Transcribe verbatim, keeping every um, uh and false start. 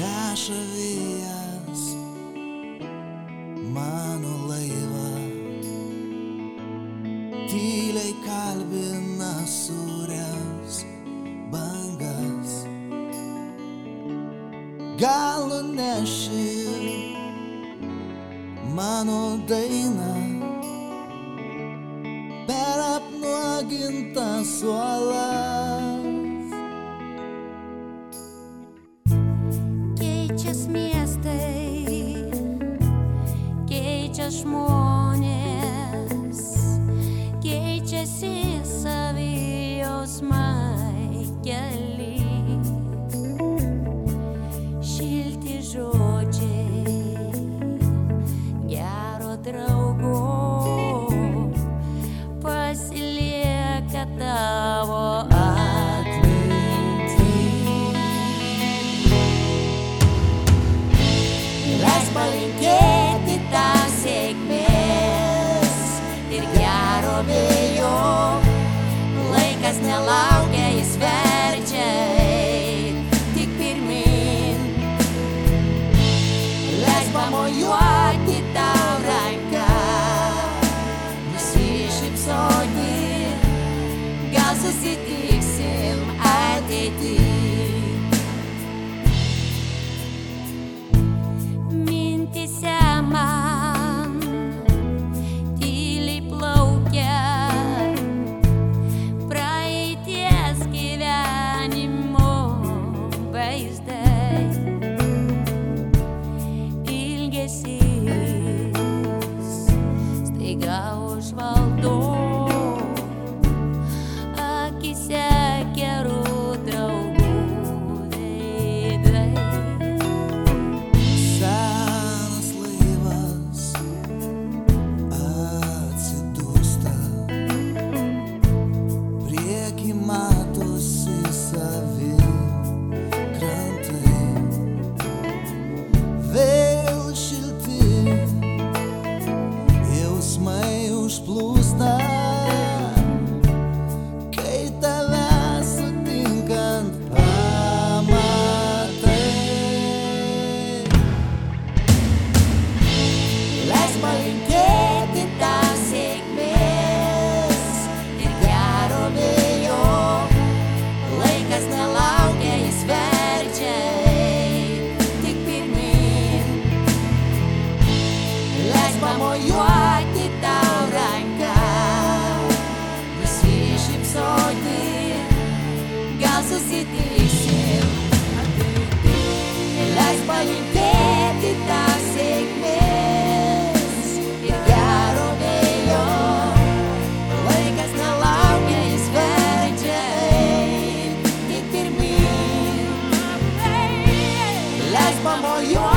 neša vėjas mano laivą, tyliai kalbina sūrias bangas. Gal nuneši mano dainą per apnuogintas uolas. Keičias miestai, keičias žmonės, keičiasi savijausmai keli, šilti žodžiai gero draugo pasilieka tavo atminty. Leisk palinkėti tau sėkmės ir gero vėjo, laikas nelaukia, jis verčia eit tik pirmin. Leisk pamojuoti tau ranką, nusišypsoti, gal susitiksim ateity. Mintyse man tyliai plaukia praeities gyvenimo vaizdai, ilgesys staiga užvaldo, akyse gerų draugų veidai. Senas laivas atsidūsta, prieky matosi savi krantai, vėl šilti jausmai užplūsta, kai tave sutinkant pamatai. Leisk palinkėti tau sėkmės ir gero vėjo, laikas nelaukia, jis verčia eit tik pirmin. Leisk pamojuoti tau ranką, nusišypsoti, gal susitiksim ateity. Leisk palinkėti tau sėkmės ir gero vėjo, laikas nelaukia, jis verčia eit tik pirmin. Leisk pamojuoti